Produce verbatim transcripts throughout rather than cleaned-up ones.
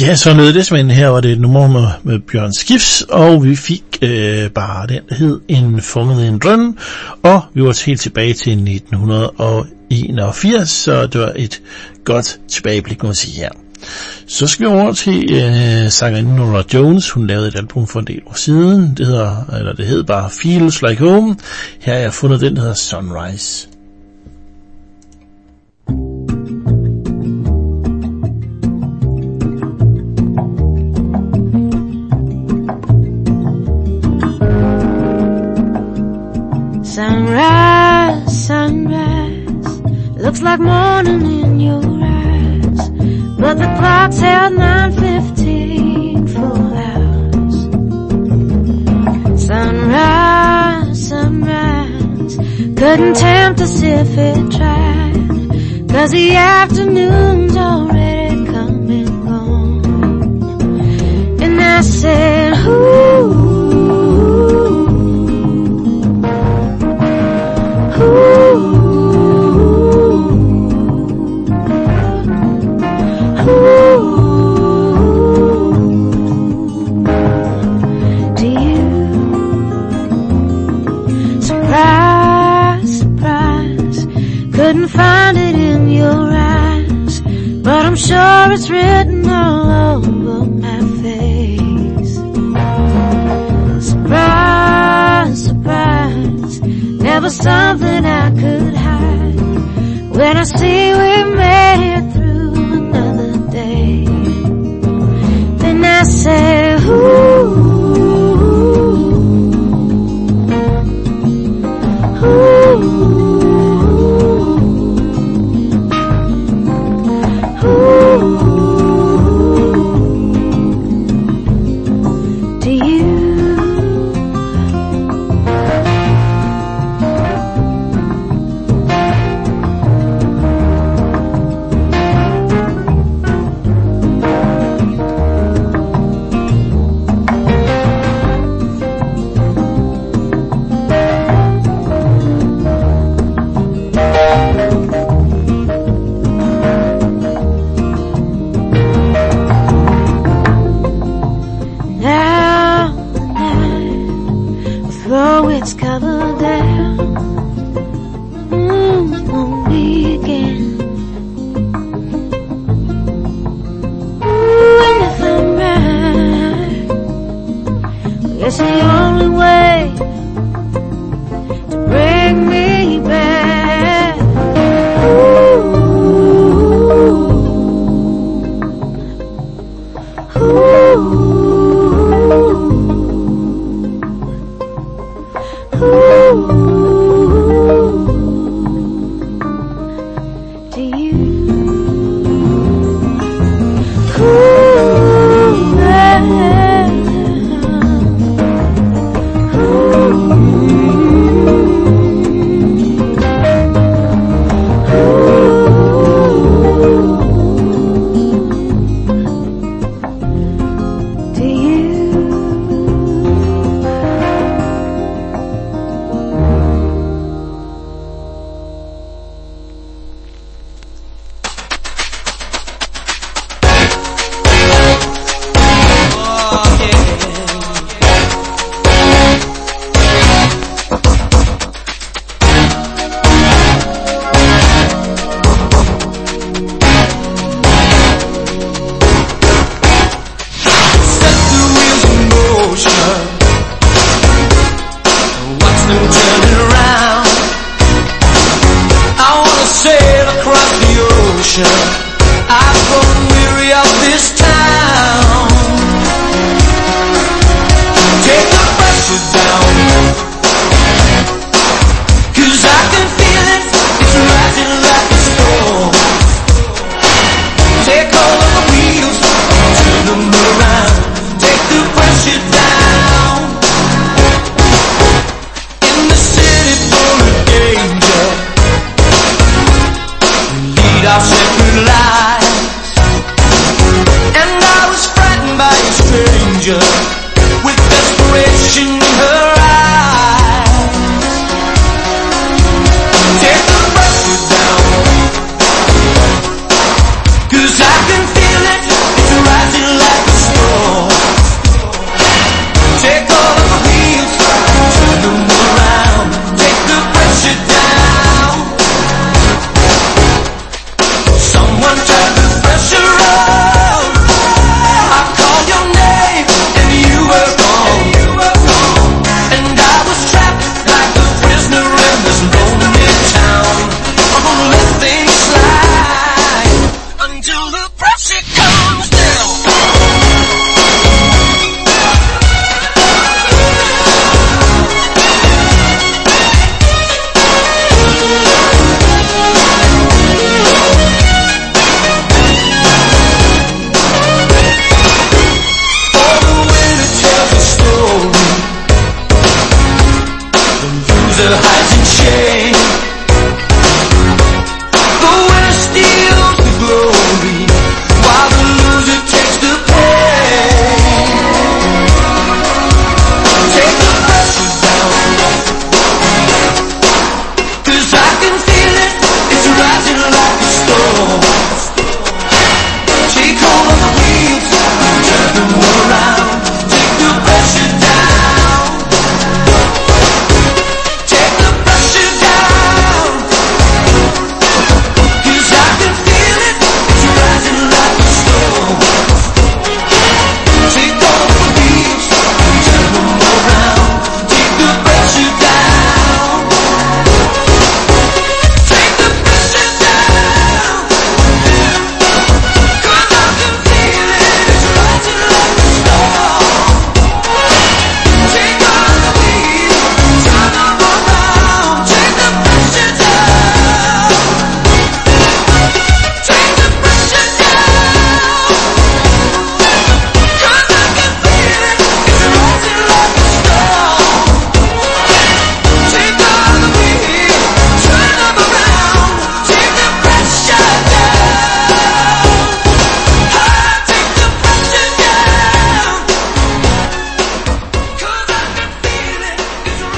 Ja, så lød det simpelthen. Her var det et nummer med, med Bjørn Skifs, og vi fik øh, bare den, der hed En funget en drøn, og vi var helt tilbage til nitten enogfirs, så det var et godt tilbageblik, må man sige her. Så skal vi over til øh, sangerinden Norah Jones. Hun lavede et album for en del år siden. Det hedder, eller det hed bare Feels Like Home. Her har jeg fundet den, der hedder Sunrise. Sunrise, sunrise, looks like morning in your eyes, but the clock's held nine fifteen full hours. Sunrise, sunrise, couldn't tempt us if it tried, 'cause the afternoon's already come and gone. And I said, ooh, couldn't find it in your eyes, but I'm sure it's written all over my face. Surprise, surprise, never something I could hide. When I see we made it through another day, then I say, ooh, ooh. Ooh.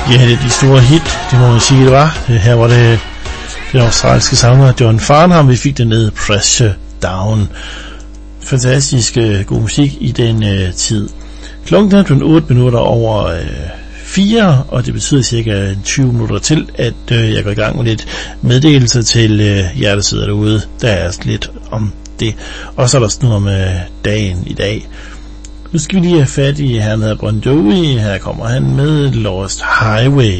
Ja, det er de store hit, det må man sige, det var. Her var det den australske sanger John Farnham, vi fik den ned, Pressure Down. Fantastisk uh, god musik i den uh, tid. Klokken er blevet otte minutter over uh, fire, og det betyder cirka tyve minutter til, at uh, jeg går i gang med lidt meddelelser til uh, jer, der sidder derude. Der er lidt om det. Og så er der sådan noget om uh, dagen i dag. Nu skal vi lige have fat i, han hedder Bon Jovi. Her kommer han med Lost Highway.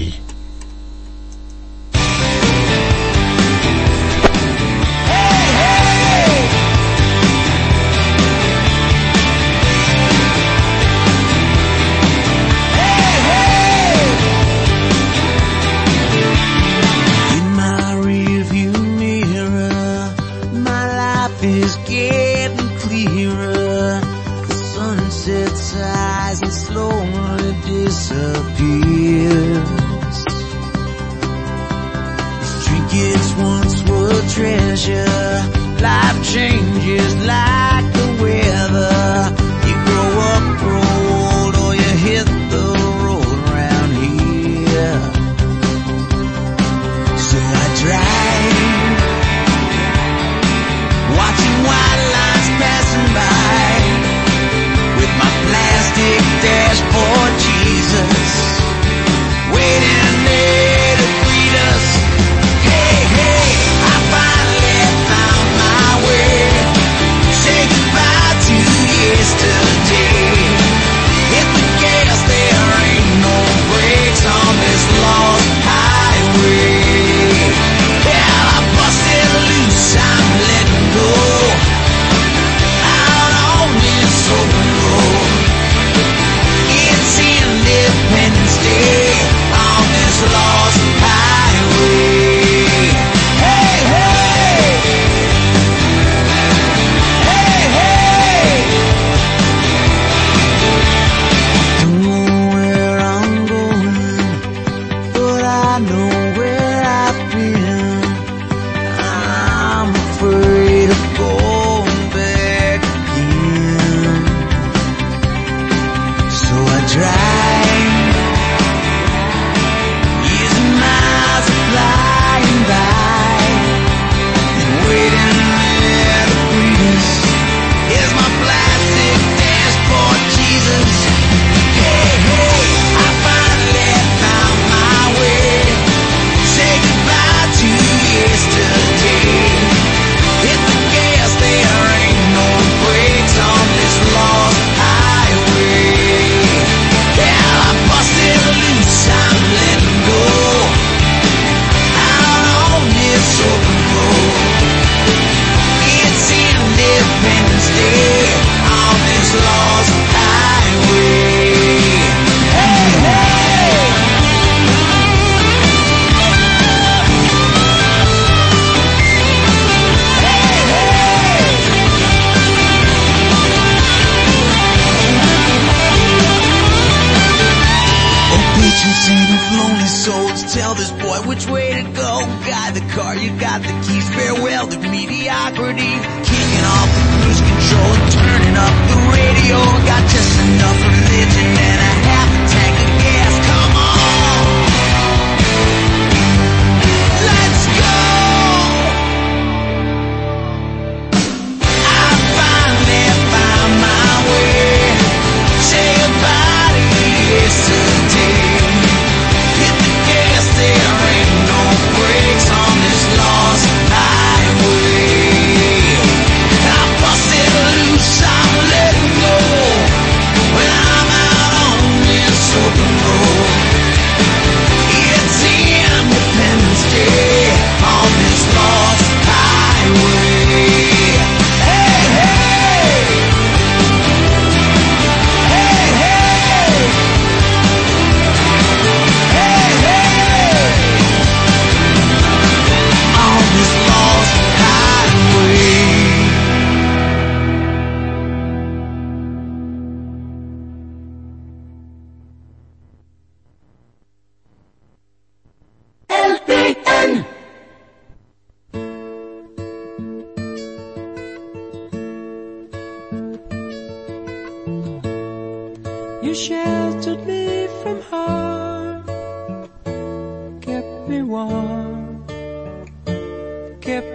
You sheltered me from harm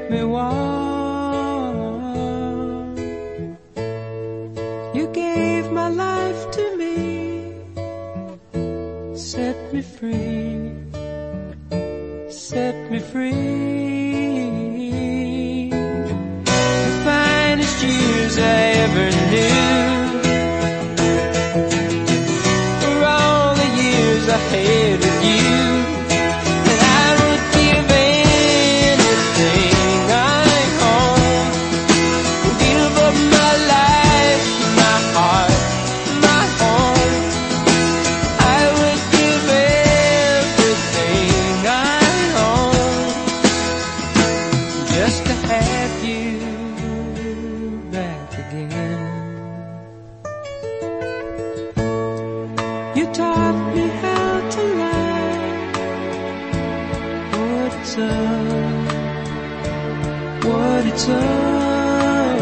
me warm. You gave my life to me, set me free, set me free. The finest years I ever knew, for all the years I had with you. And I would give anything I own, give up my life, my heart, my home. I would give everything I own just to have you back again. You taught me how to love, what it's up, what it's up.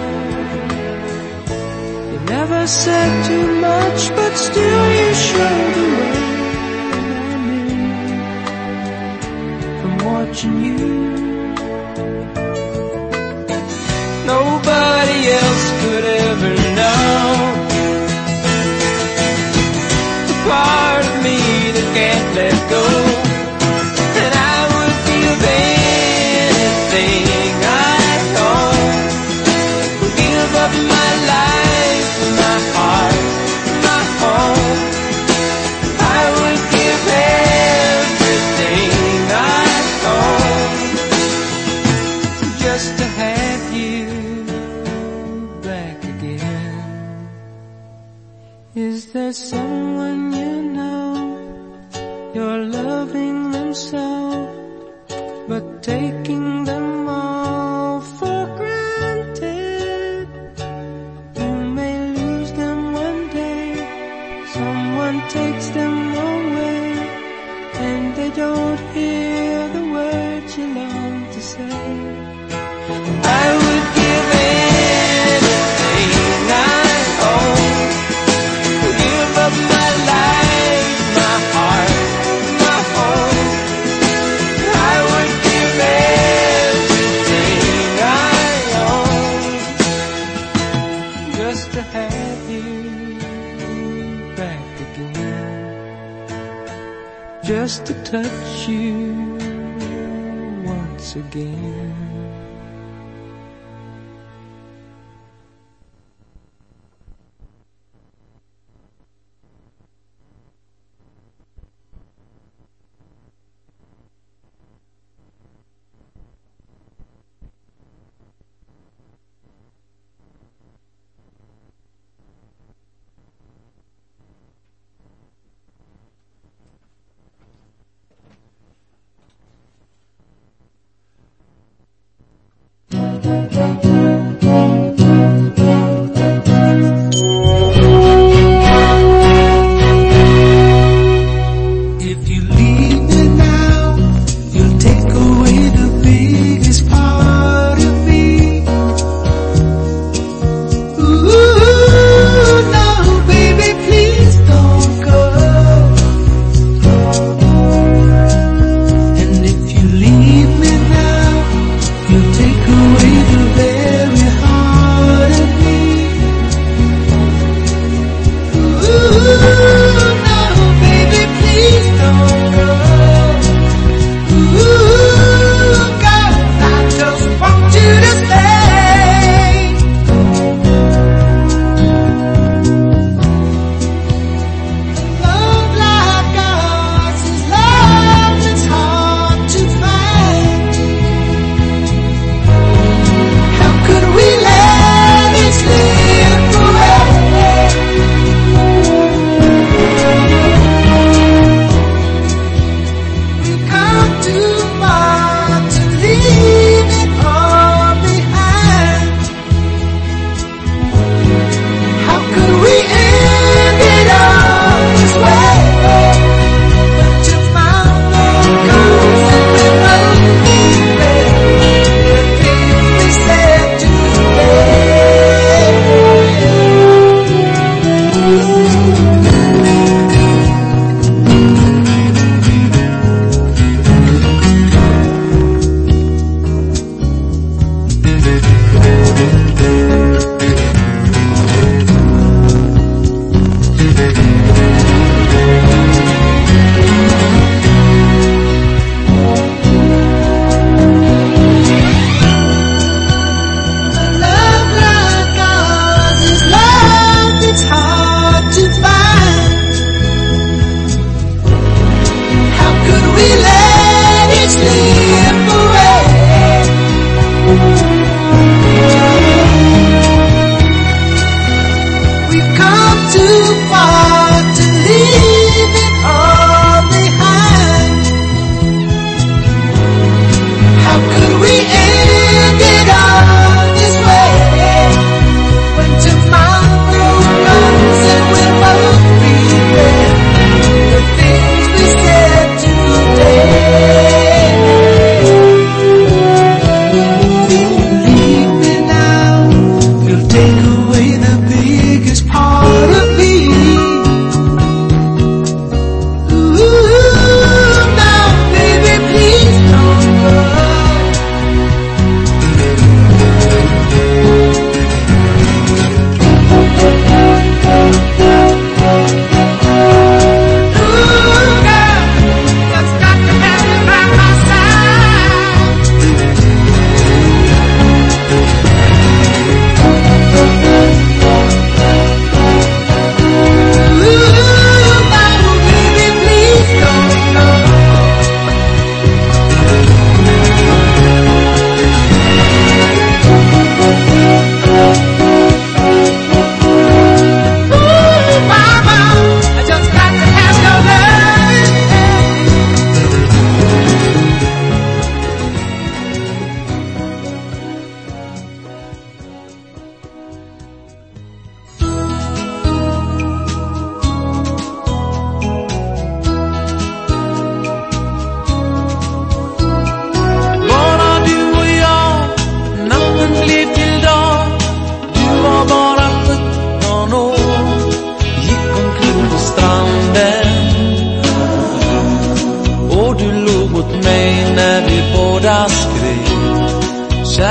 You never said too much, but still you showed the way. I knew from watching you. Nobody else could ever know the part of me that can't let go. And I would give anything I own, would give up my life, my heart, my home. I would give everything I own just to have you back again. Is there someone you know, you're loving them so, but taking them all for granted? You may lose them one day, someone takes them away, and they don't hear the words you long to say. I would give anything I own, give up my life, my heart, my home. I would give everything I own just to have you back again, just to touch you once again. If you leave me now, you'll take away the biggest part of me. Ooh, no, baby, please don't go. And if you leave me now, you'll take away the best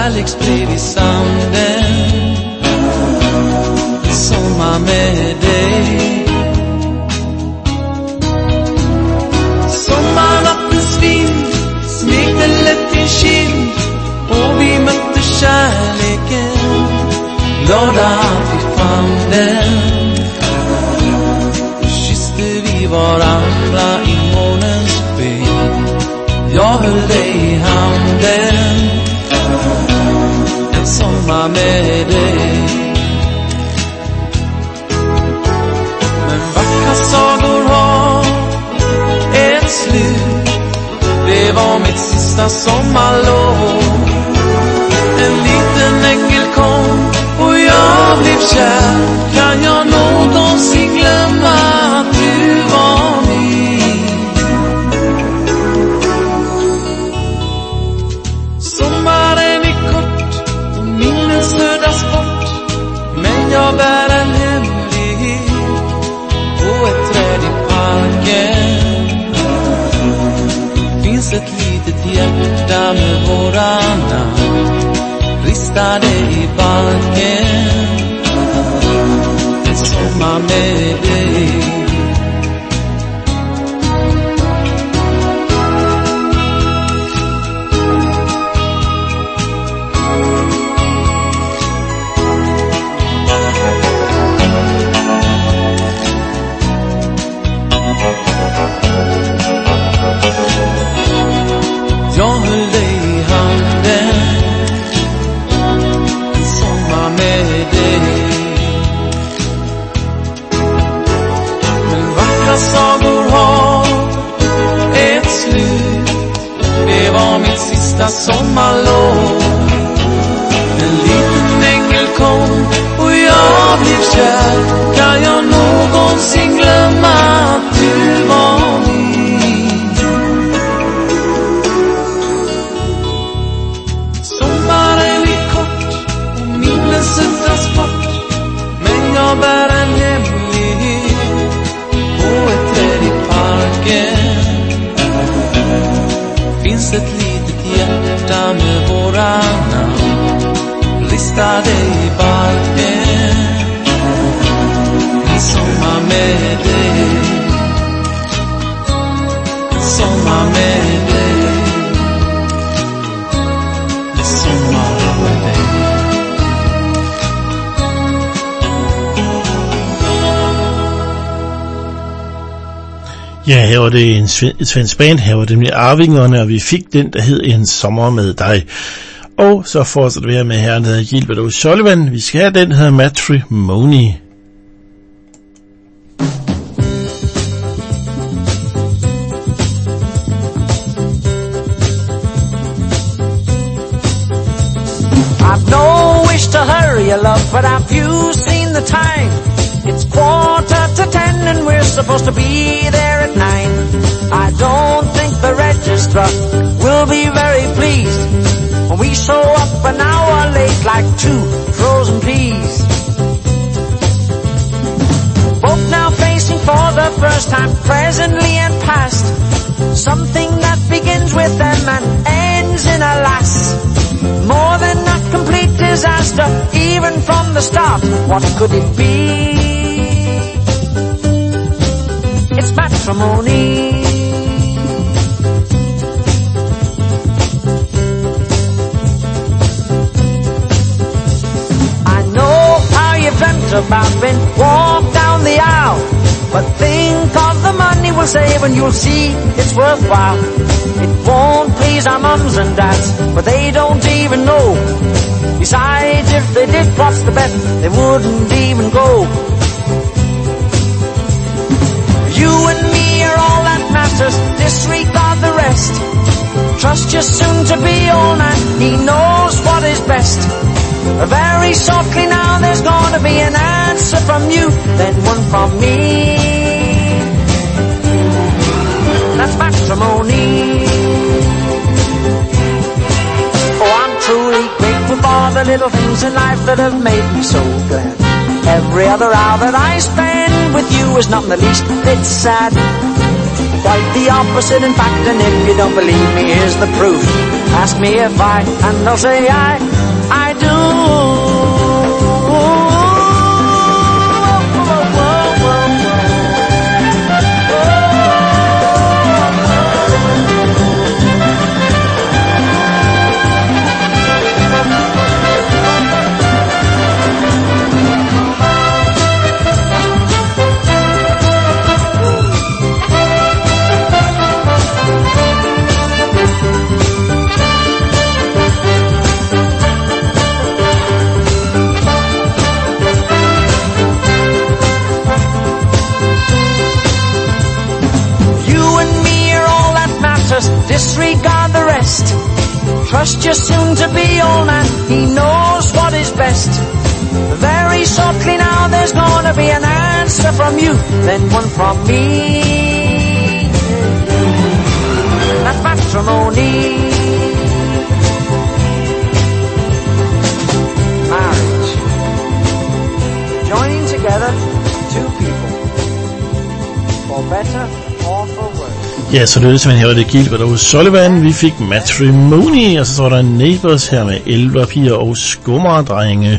kärleksbrev i sanden. Sommar med dig. Sommarnattens vind smekte lätt din kind och vi mötte kärleken. Glada att vi fann den. Kysste vi varandra i månens sken. Jag höll dig i handen. En sommar med dig. Men vackra sagor har ett slut. Det var mitt sista sommarlov. En liten ängel kom och jag blev kär. Kan jag någonsin glömma att du var min? Sommaren är kort och minnen södas bort. Men jag bär en hemlighet på ett träd i parken. Finns ett litet hjärta med våra namn ristade i balken. En sommar med dig. Jag höll dig i handen. En sommar med dig. Men vackra sagor har ett slut. Det var mitt sista sommarlov. En liten ängel kom och jag blev kär. Kan jag någonsin glömma att du var min? Sommaren är kort och minnen suddas bort. Men jag bär en hemlighet på ett träd i parken. Finns ett litet hjärta med våra namn ristade i balken. En sommar med dig. En sommar med dig. En sommar med dig. Ja, her var det en sven- svensk band, her var det nemlig Arvingerne, og vi fik den, der hed En sommer med dig. Og så fortsætter vi her med herren, der hedder Gilbert O'Sullivan. Vi skal have den, der hedder Matrimony. I've no wish to hurry you, love, but have you seen the time? It's quarter to ten and we're supposed to be there at nine. I don't think the registrar will be very pleased when we show up an hour late like two frozen peas. Both now facing for the first time, presently and past, something that begins with them and ends in a lass. More than a complete disaster, even from the start. What could it be? It's matrimony. I know how you've dreamt about being walked down the aisle, but think of the money we'll save and you'll see it's worthwhile. It won't please our mums and dads, but they don't even know. Besides, if they did, what's the bet? They wouldn't even go. You and me are all that matters, disregard the rest. Trust your soon-to-be old man, he knows what is best. Very shortly now there's gonna be an answer from you, then one from me. That's matrimony. Oh, I'm truly grateful for the little things in life that have made me so glad. Every other hour that I spend with you is not in the least bit sad. Quite the opposite, in fact, and if you don't believe me, here's the proof. Ask me if I, and I'll say I, I do. Disregard the rest. Trust your soon-to-be old man. He knows what is best. Very shortly now there's gonna be an answer from you, then one from me. That's matrimony. Marriage. Joining together two people. For better or for worse. Ja, så lød det simpelthen her, det Gilbert og Sullivan. Vi fik Matrimony, og så var der Neighbors her med elverpiger og skummerdrenge.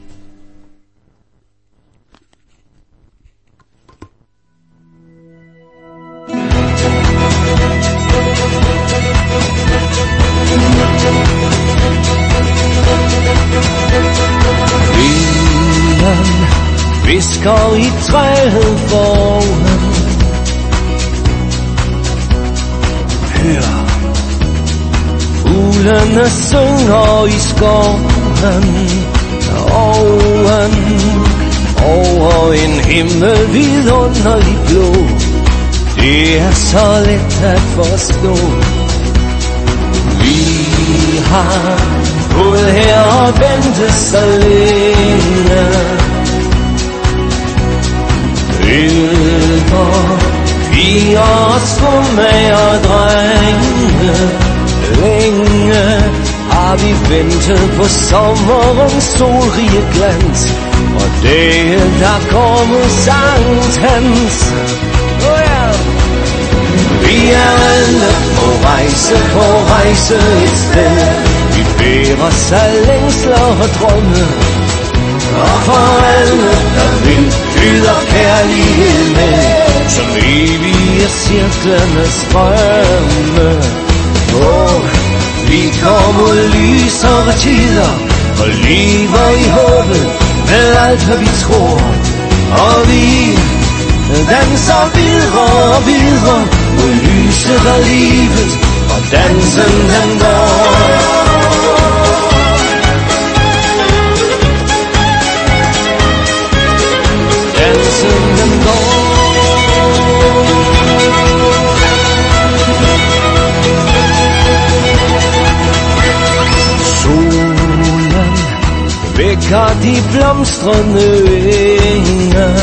Vinden visker i træet foran. Hør, fuglene synger i skoven, oven, over en himmel vidunderlig blå. Det er så let at forstå. Vi har gået her og ventet så længe. Ældre piger, skummager, drenge. Længe har vi ventet på sommerens solrige glans, og dagen der kommer sankthans. Oh yeah. Vi er alle på rejse, på rejse et sted. Vi bærer sig længsler og drømme, og for alle der vil yder kærlighed med, som evige cirklernes drømme. Og vi går mod lysere tider og lever i håbet med alt hvad vi tror. Og vi danser videre og videre mod lyset af livet, og dansen den går. Dansen den går. Solen vækker de blomstrende enge.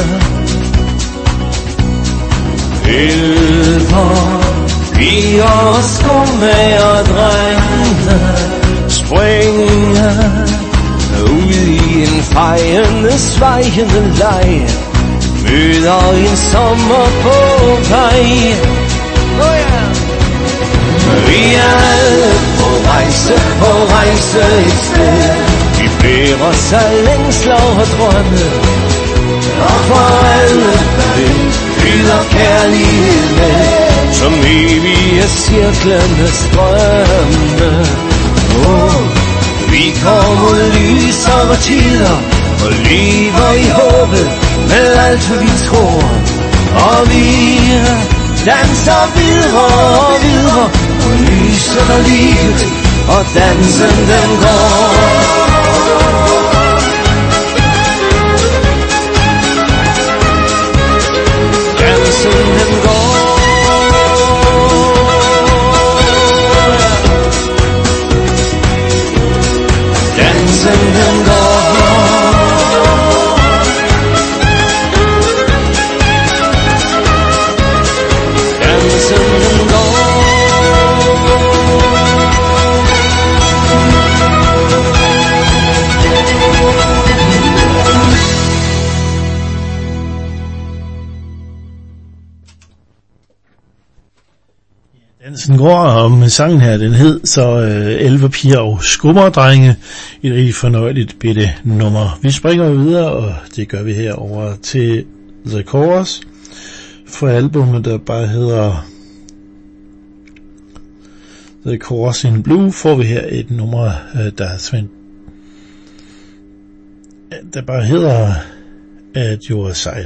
Elver, piger, skummager, drenge springer ud i en fejende, svejende leg. Møder en sommer på vej. Oh yeah. Vi er alle på rejse, på rejse et sted. Vi bærer sig længsler og drømme, og for alle der vil yder kærlighed med, som evige cirklernes drømme. Oh, vi går mod lysere tider og lever i håbet med alt hvad vi tror. Og vi danser videre og videre og lyset af livet, og dansen den går. Dansen den går. Dansen den går. Dansen Dansen går, og med sangen her, den hed så øh, elleve piger og skummerdrenge. Et rigtig fornøjeligt bitte nummer. Vi springer videre, og det gør vi her over til The Chorus. For albumet, der bare hedder The Chorus in Blue, får vi her et nummer, øh, der er Svend, der bare hedder At Your Side.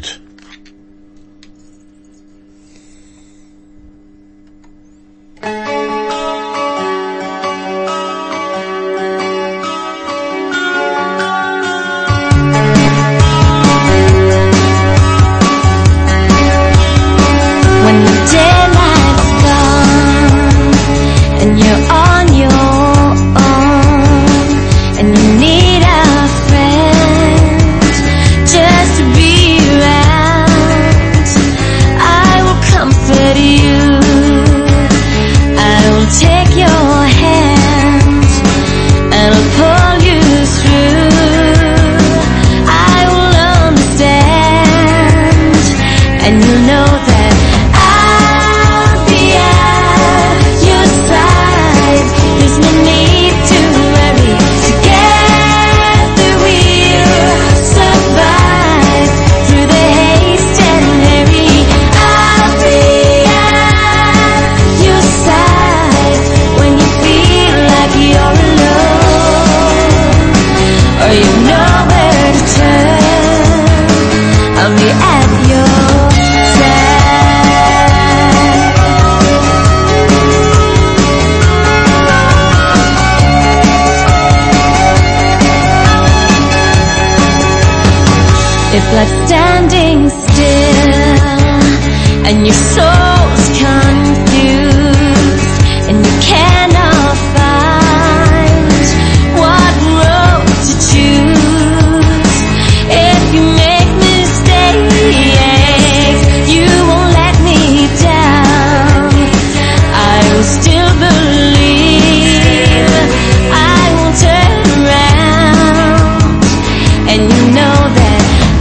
It's like standing still and your soul's confused and you cannot find what road to choose. If you make mistakes, you won't let me down. I will still believe, I won't turn around, and you know that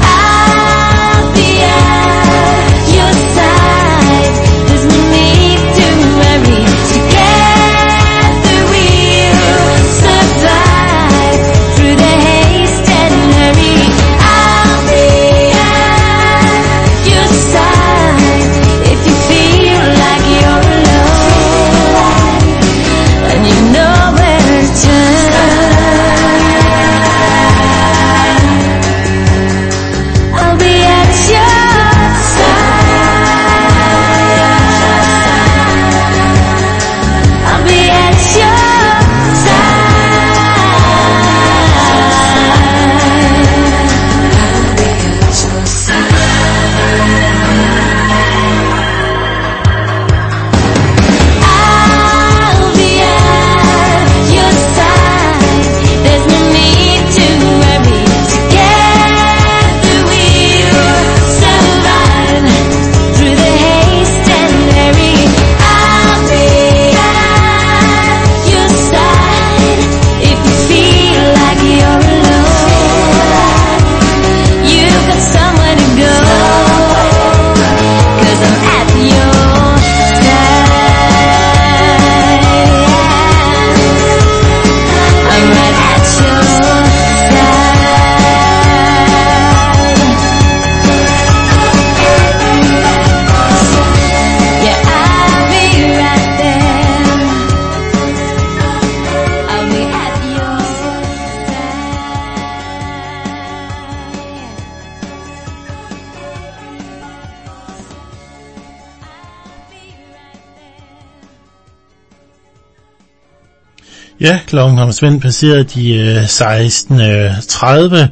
Ja, klokken har Svend passeret de øh, seksten tredive,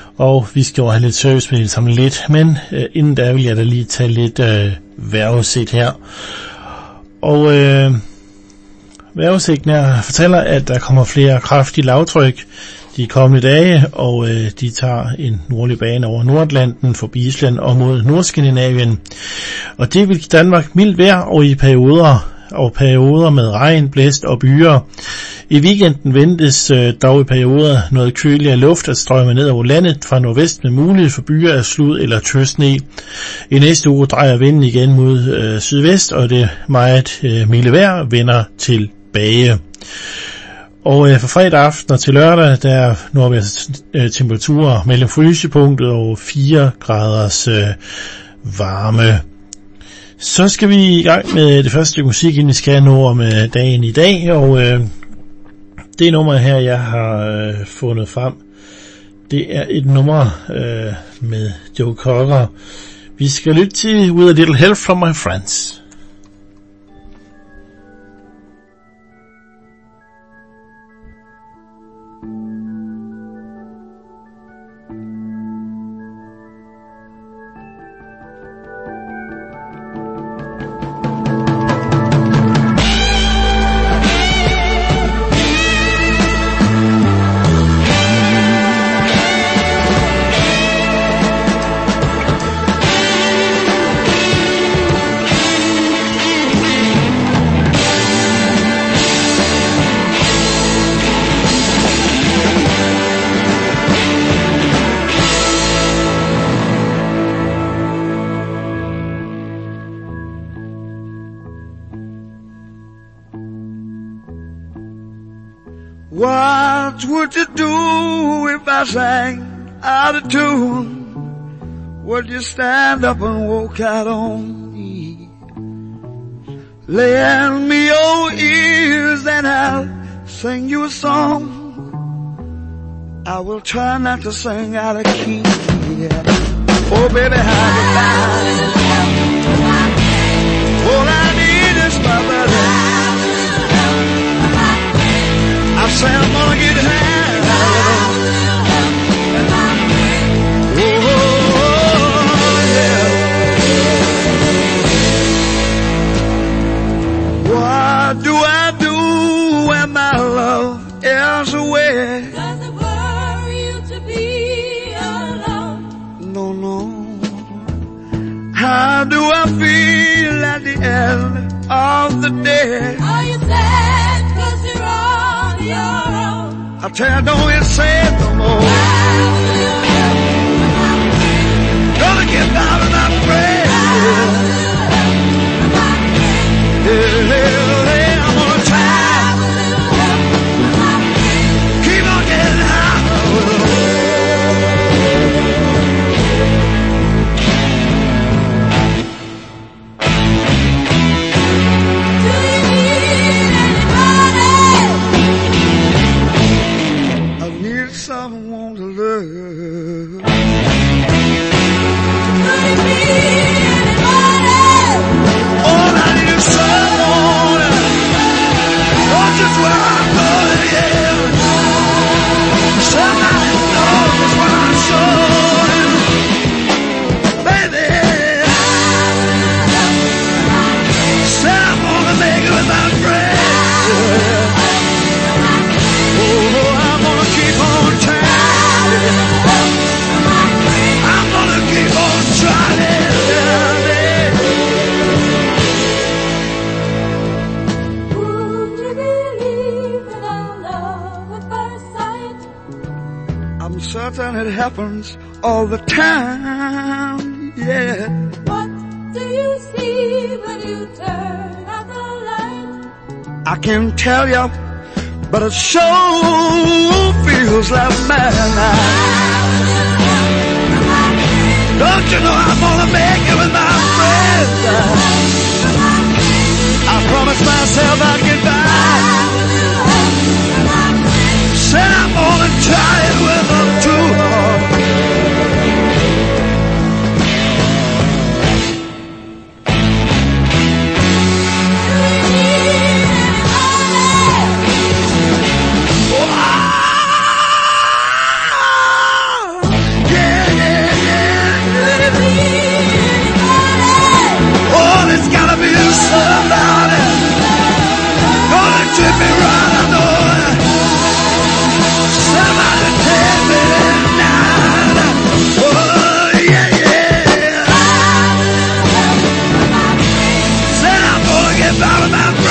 og vi skal jo have lidt service med lidt, men øh, inden da vil jeg da lige tage lidt øh, vejrudsigt her. Og øh, vejrudsigten her fortæller, at der kommer flere kraftige lavtryk de kommende dage, og øh, de tager en nordlig bane over Nordatlanten, forbi Island og mod Nordskandinavien. Og det vil give Danmark mildt vejr, og i perioder og perioder med regn, blæst og byer. I weekenden ventes øh, dog i perioder noget køligere luft at strømme ned over landet fra nordvest med mulighed for byer af slud eller tøsne. I næste uge drejer vinden igen mod øh, sydvest, og det meget øh, milde vejr vender tilbage. Og øh, fra fredag aften og til lørdag, der når vi øh, temperaturer mellem frysepunktet og fire graders øh, varme. Så skal vi i gang med det første musik, inden vi skal nå om øh, dagen i dag, og øh, det nummer her, jeg har øh, fundet frem, det er et nummer øh, med Joe Cocker. Vi skal lytte til With a Little Help from My Friends. What would you do if I sang out of tune? Would you stand up and walk out on me? Lend me your ears and I'll sing you a song. I will try not to sing out of key. Yeah. Oh baby, how you like? All I need is my brother. I say I'm gonna get high. Oh, yeah. What do I do when my love is away? Does it worry you to be alone? No, no. How do I feel at the end of the day? Are you sad 'cause you're on your own? I tell you, don't get sad no more. Gonna get out of my brain. Yeah, yeah, yeah, I'm gonna try. Keep on getting high. Someone to love. All I need is someone. Oh, just where I'm going, yeah. Somebody knows what I'm showing. Baby, said I'm gonna make it with my friends. Oh, I'm gonna keep on trying. I'm gonna keep on trying. Would you believe in a love at first sight? I'm certain it happens all the time, yeah. What do you see when you turn out the light? I can't tell you, but it sure feels like madness. Don't you know I'm gonna make it with my friends? I promised myself I'd get by. Said I'm gonna try it with them too. Somebody gonna treat me right, I know. Somebody tell me tonight. Oh yeah, yeah. Said I'm gonna get out of my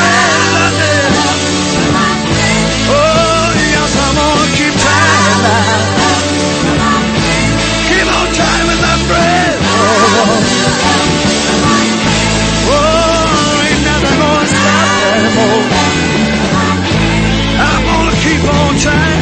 I'm gonna keep on trying.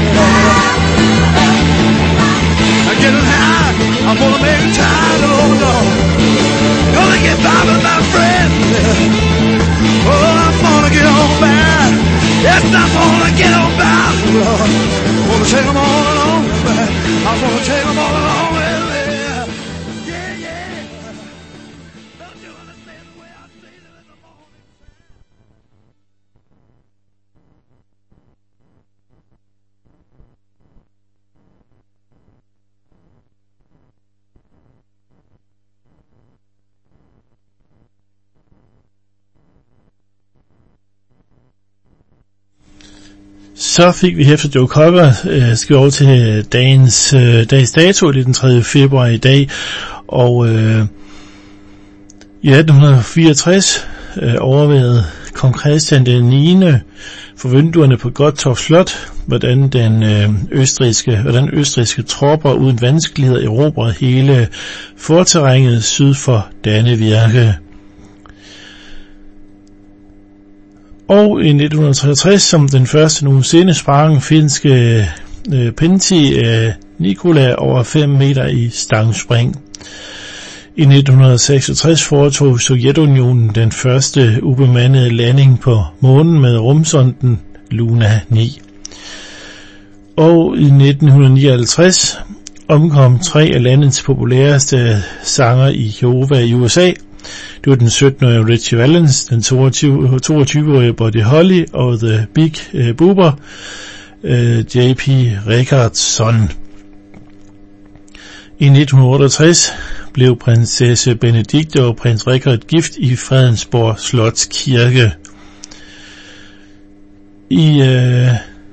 I'm getting high, I'm gonna make time, oh no. Gonna get by with my friend. Oh, I'm gonna get on by. Yes, I'm gonna get on by, Lord. I'm gonna take them all along. I'm gonna take them all along with me. Yeah, yeah. Don't you understand the way I feel in the morning? Så fik vi efter Joe Cocker, øh, skal over til dagens, øh, dags dato, det er den tredje februar i dag, og øh, i atten fireogtres øh, overvejede kong Christian den niende for vinduerne på Gottorp Slot, hvordan den øh, østrigske, hvordan østrigske tropper uden vanskeligheder erobrede hele forterrænet syd for Dannevirke. Og i nitten treogtres, som den første nogensinde, sprang finske øh, Pentti øh, Nikola over fem meter i stangspring. I nitten seksogtres foretog Sovjetunionen den første ubemandede landing på månen med rumsonden Luna ni. Og i nitten nioghalvtreds omkom tre af landets populæreste sanger i Jehova i U S A. Det var den sytten-årige Ritchie Valens, den toogtyve-årige Buddy Holly og The Big uh, Boober, uh, J P Richardson. I nitten otteogtres blev prinsesse Benedikte og prins Richard gift i Fredensborg Slots Kirke. I uh,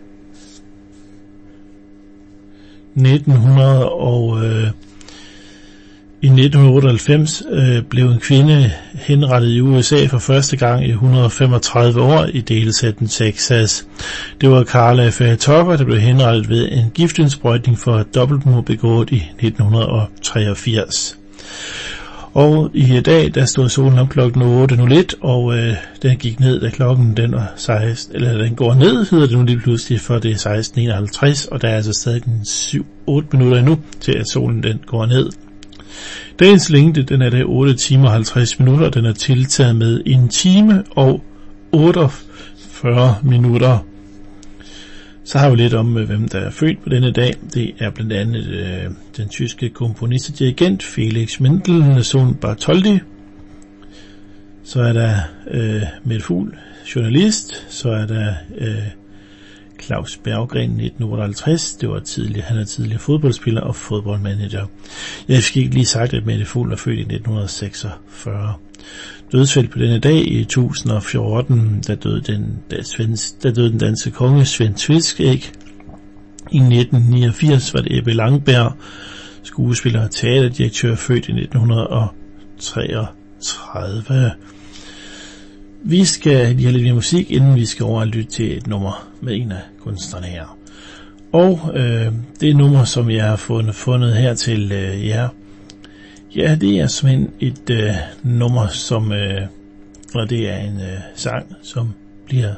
nitten og uh, I nitten otteoghalvfems øh, blev en kvinde henrettet i U S A for første gang i et hundrede og femogtredive år i delstaten Texas. Det var Karla Faye Tucker, der blev henrettet ved en giftindsprøjtning for dobbeltmord begået i nitten treogfirs. Og i dag, der stod solen op klokken otte nul et, og øh, den gik ned, da klokken den var seksten, eller den går ned, hedder det nu lige pludselig, for det er seksten enoghalvtreds, og der er altså stadig syv otte minutter endnu, til at solen den går ned. Dagens længde, den er der otte timer og halvtreds minutter, den er tiltaget med en time og otteogfyrre minutter. Så har vi lidt om, hvem der er født på denne dag. Det er blandt andet øh, den tyske komponist og dirigent Felix Mendelssohn Bartholdy. Så er der øh, Mette Fugl, journalist. Så er der øh, Claus Berggren, nitten otteoghalvtreds. Det var tidligere, han er tidligere fodboldspiller og fodboldmanager. Jeg fik ikke lige sagt, at Mette Fugl er født i nitten seksogfyrre. Dødsfald på denne dag i tusind og fjorten, der døde den, der svensk, der døde den danske konge Svend Tveskæg. I nitten niogfirs var det Ebbe Langberg, skuespiller og teaterdirektør, født i nitten treogtredive. Vi skal lige have lidt mere musik, inden vi skal over og lytte til et nummer med en af kunstnerne her. Og øh, det nummer, som jeg har fundet, fundet her til øh, jer, ja, det er simpelthen et øh, nummer, som, øh, og det er en øh, sang, som bliver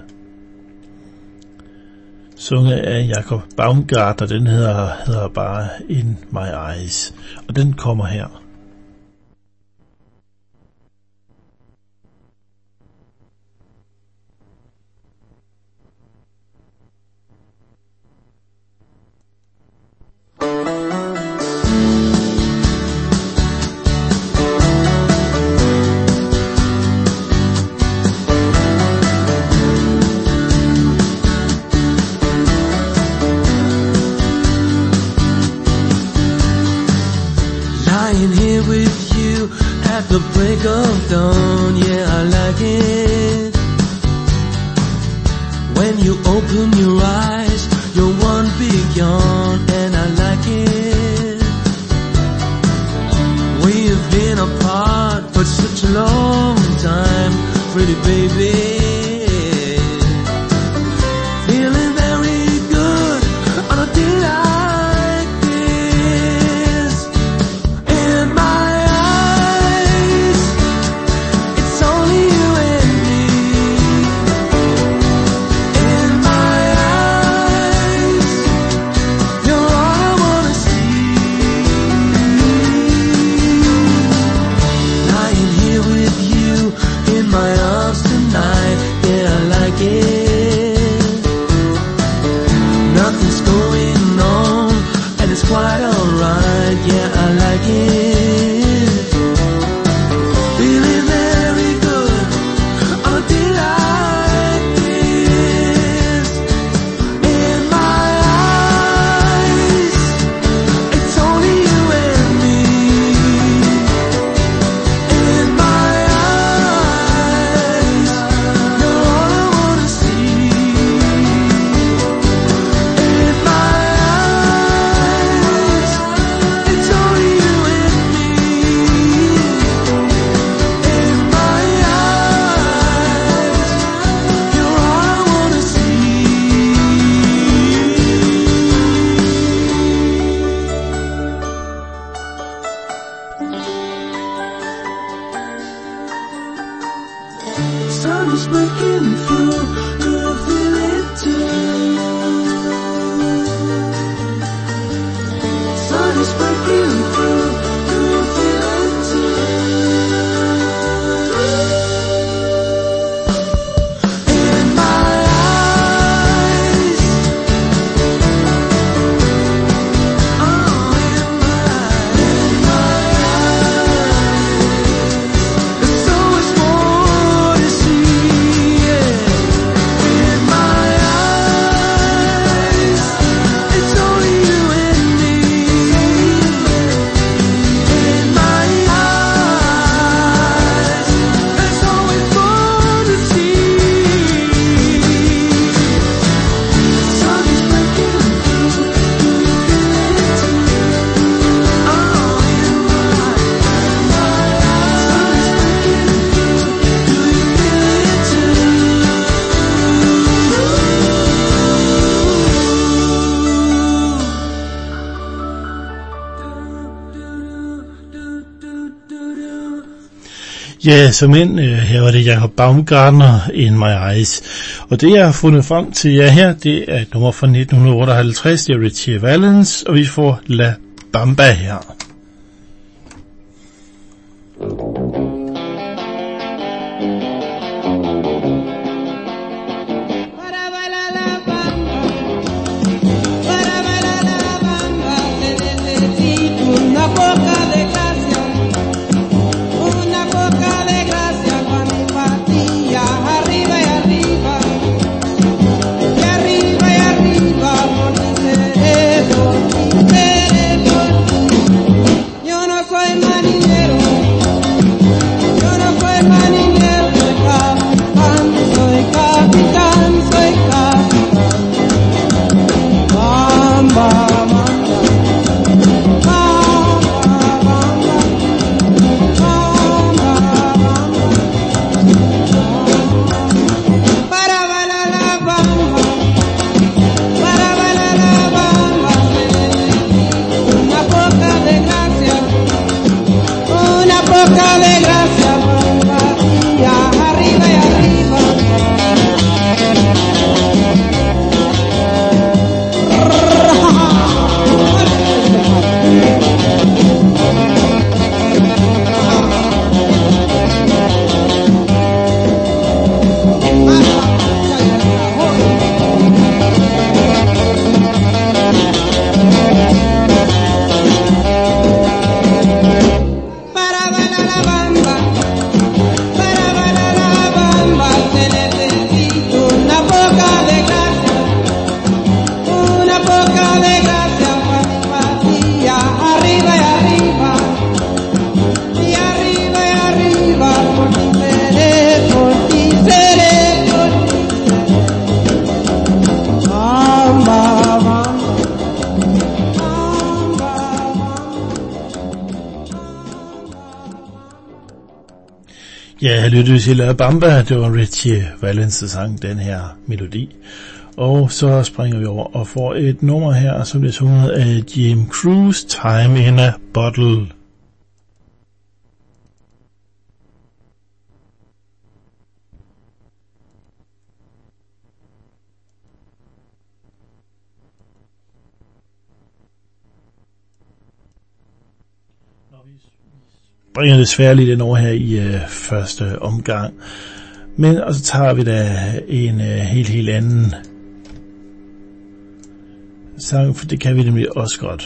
sunget af Jakob Baumgartner. Den hedder, hedder bare In My Eyes, og den kommer her. The break of dawn, yeah, I like it. When you open your eyes, you're one big yawn, and I like it. We've been apart for such a long time, pretty baby. Feeling very good on a day like this. In my sun is breaking through. Do you feel it too? Sun is breaking through. Do you feel it too? In my eyes, oh, in my, in my eyes, there's so much more to see. Yeah. In my eyes, it's only you and me. In my eyes, there's always more to see. Sun is breaking through. Do you feel it too? Oh, in my, my eyes. Sun is breaking through. Do you feel it too? Ja, som ind, øh, her var det Jacob Baumgartner, In My Eyes. Og det, jeg har fundet frem til jer her, det er et nummer fra nitten otteoghalvtreds, det er Ritchie Valens, og vi får La Bamba her. Para bailar la bamba, para bailar la bamba, se necesita una poca de gracia, una poca de gracia para mi patilla, arriba y arriba, y arriba y arriba, por mi cerebro, mi cerebro. Yo no soy marinero, yo no soy marinero, soy capitán, soy capitán, soy capitán. Bamba, bamba, bamba, bamba, bamba, bamba. Para bailar la bamba, para bailar la bamba, se necesita una poca de gracia, una poca de gracia para mi patilla, arriba y arriba. Para bailar la bamba, para bailar la bamba, se necesita una poca de gracia, una poca de gracia para mi patilla, arriba y arriba, y arriba y arriba, por ti seré, por ti seré, por ti seré. Bamba, bamba, bamba, bamba. Ja, jeg lyttede til La Bamba, det var Ritchie Valens, der sang den her melodi. Og så springer vi over og får et nummer her, som det sunget af Jim Cruise, Time in a Bottle. Bringer desværre lige den over her i øh, første omgang. Men og så tager vi da en øh, helt, helt anden sang, for det kan vi nemlig også godt.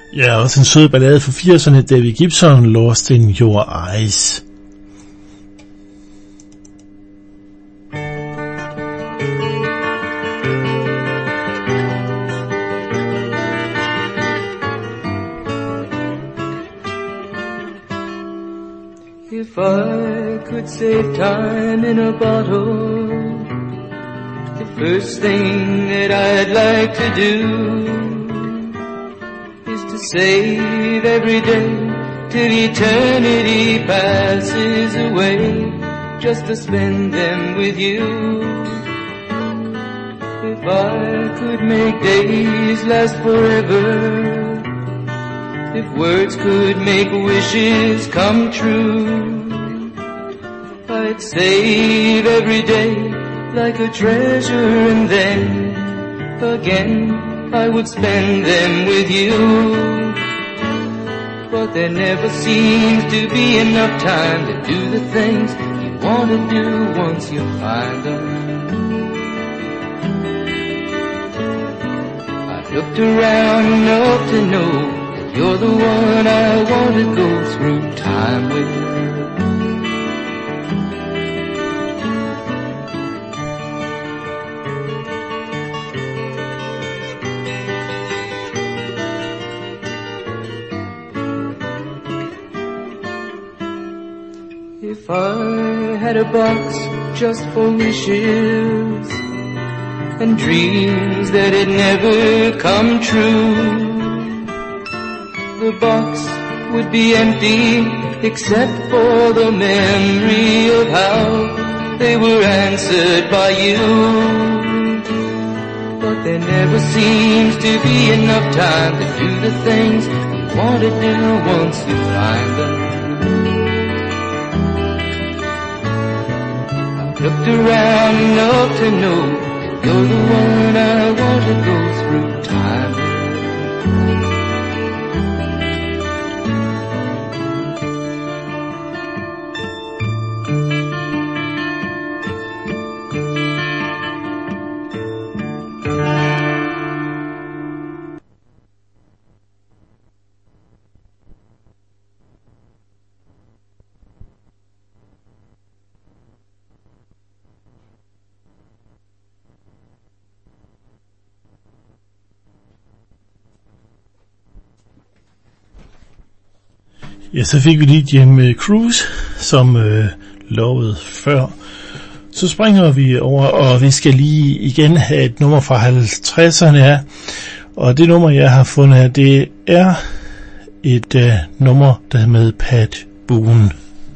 Ja, også en sød ballade fra firserne, David Gibson, Lost in Your Eyes. If I could save time in a bottle, the first thing that I'd like to do is to save every day till eternity passes away, just to spend them with you. If I could make days last forever, if words could make wishes come true, I'd save every day like a treasure, and then again I would spend them with you. But there never seems to be enough time to do the things you want to do once you find them. I've looked around enough to know you're the one I want to go through time with. If I had a box just for wishes and dreams that had never come true, the box would be empty except for the memory of how they were answered by you. But there never seems to be enough time to do the things you want to do once you find them. I've looked around enough to know that you're the one I want to go through time with. Ja, så fik vi lige Jim Cruise, som øh, lovede før. Så springer vi over, og vi skal lige igen have et nummer fra halvtredserne her. Og det nummer, jeg har fundet her, det er et øh, nummer, der hedder med Pat Boone.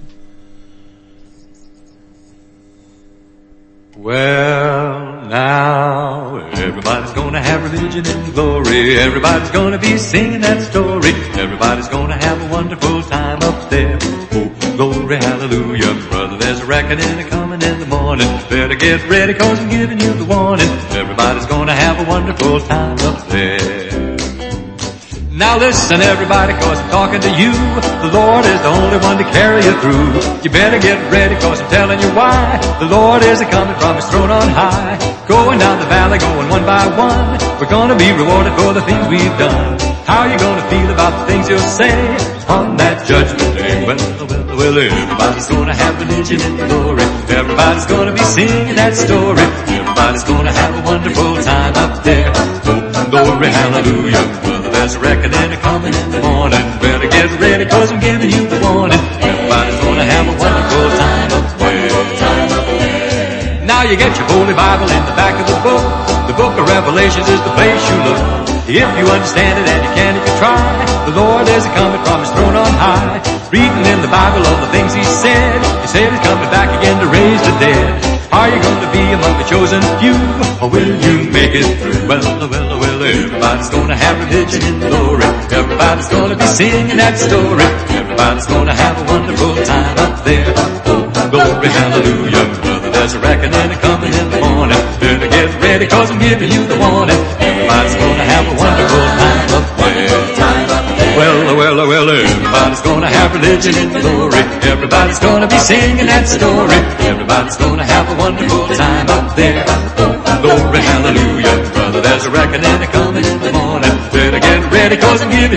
Well, now, everybody's gonna have religion and glory. Everybody's gonna be singing that story. Everybody's gonna have a wonderful time up there. Oh, glory, hallelujah. Brother, there's a reckoning a-coming in the morning. Better get ready, 'cause I'm giving you the warning. Everybody's gonna have a wonderful time up there. Now listen everybody, 'cause I'm talking to you. The Lord is the only one to carry you through. You better get ready, 'cause I'm telling you why. The Lord is a-coming from His throne on high. Going down the valley, going one by one. We're gonna be rewarded for the things we've done. How you gonna feel about the things you'll say on that judgment day? Well, well, well, everybody's gonna have religion and glory. Everybody's gonna be singing that story. Everybody's gonna have a wonderful time up there. Oh, glory, hallelujah. There's a reckoning a-coming in the morning. Better get ready, 'cause I'm giving you the warning. Everybody's gonna have a wonderful time up there. Now you get your Holy Bible in the back of the book. The book of Revelations is the place you look. If you understand it and you can, if you try, the Lord is a-coming from His throne on high. Reading in the Bible all the things He said. He said He's coming back again to raise the dead. Are you going to be among the chosen few, or will you make it through? Well, well, well, everybody's going to have religion and glory. Everybody's going to be singing that story. Everybody's going to have a wonderful time up there. Oh, glory, hallelujah. Brother, there's a reckoning a-coming in the morning. Better get ready, 'cause I'm giving you the warning. Everybody's going to have a wonderful time up there. Well, well, well, everybody's gonna have religion and glory. Everybody's gonna be singing that story. Everybody's gonna have a wonderful time up there. Oh, glory, hallelujah. Brother, there's a reckoning a-coming in the morning. Better get ready, 'cause I'm giving